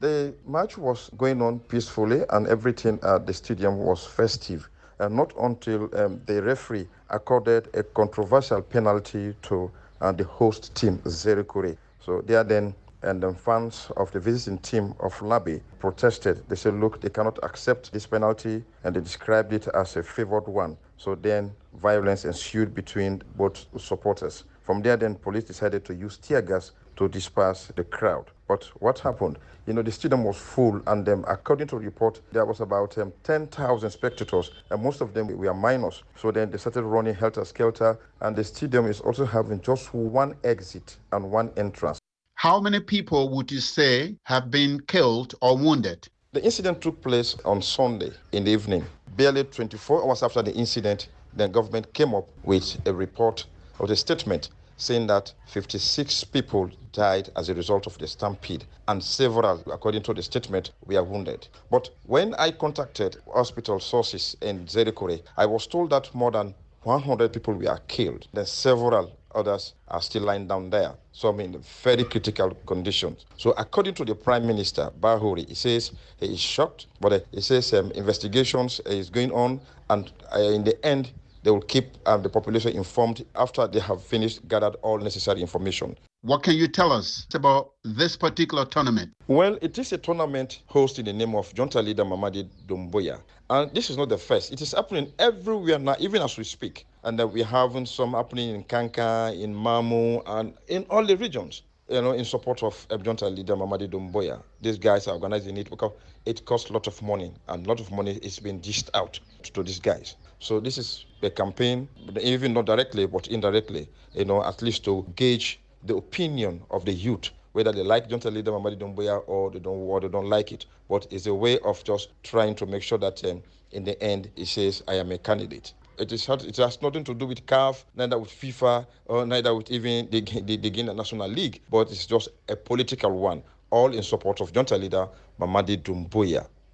The match was going on peacefully and everything at the stadium was festive. Not until the referee accorded a controversial penalty to the host team, Zerikure. So there then, and the fans of the visiting team of Labi protested. They said, look, they cannot accept this penalty, and they described it as a favored one. So then violence ensued between both supporters. From there, then police decided to use tear gas to disperse the crowd. But what happened? The stadium was full, and according to the report, there was about 10,000 spectators, and most of them were minors. So then they started running helter-skelter, and the stadium is also having just one exit and one entrance. How many people would you say have been killed or wounded? The incident took place on Sunday in the evening. Barely 24 hours after the incident, the government came up with a report or a statement saying that 56 people died as a result of the stampede, and several, according to the statement, were wounded. But when I contacted hospital sources in Zerikure, I was told that more than 100 people were killed. Then several others are still lying down there, some in very critical conditions. So according to the Prime Minister, Bahuri, he says he is shocked, but he says investigations is going on, and in the end, they will keep the population informed after they have gathered all necessary information. What can you tell us about this particular tournament? Well, it is a tournament hosted in the name of junta leader Mamadi Doumbouya. And this is not the first. It is happening everywhere now, even as we speak. And we're having some happening in Kanka, in Mamu, and in all the regions, in support of junta leader Mamadi Doumbouya. These guys are organizing it because it costs a lot of money, and a lot of money is being dished out to these guys. So this is a campaign, even not directly, but indirectly, at least to gauge the opinion of the youth, whether they like junta leader Mamadi Doumbouya or they don't like it. But it's a way of just trying to make sure that in the end, he says, I am a candidate. It has nothing to do with CAF, neither with FIFA, or neither with even the Guinea National League, but it's just a political one, all in support of junta leader Mamadi Doumbouya.